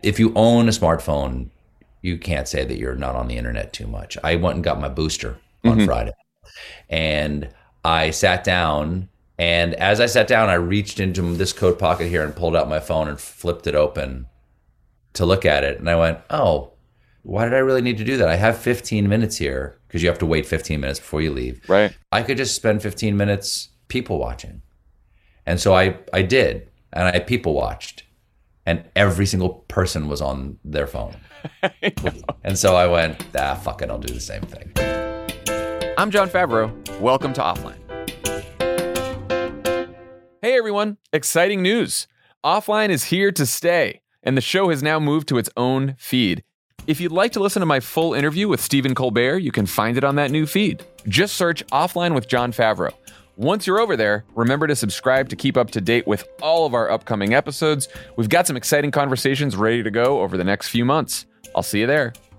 If you own a smartphone, you can't say that you're not on the internet too much. I went and got my booster on Friday, and I sat down. And as I sat down, I reached into this coat pocket here and pulled out my phone and flipped it open to look at it. And I went, oh, why did I really need to do that? I have 15 minutes here, because you have to wait 15 minutes before you leave. Right. I could just spend 15 minutes people watching. And so I did. And I people watched. And every single person was on their phone. And so I went, fuck it, I'll do the same thing. I'm Jon Favreau. Welcome to Offline. Hey everyone, exciting news. Offline is here to stay, and the show has now moved to its own feed. If you'd like to listen to my full interview with Stephen Colbert, you can find it on that new feed. Just search Offline with Jon Favreau. Once you're over there, remember to subscribe to keep up to date with all of our upcoming episodes. We've got some exciting conversations ready to go over the next few months. I'll see you there.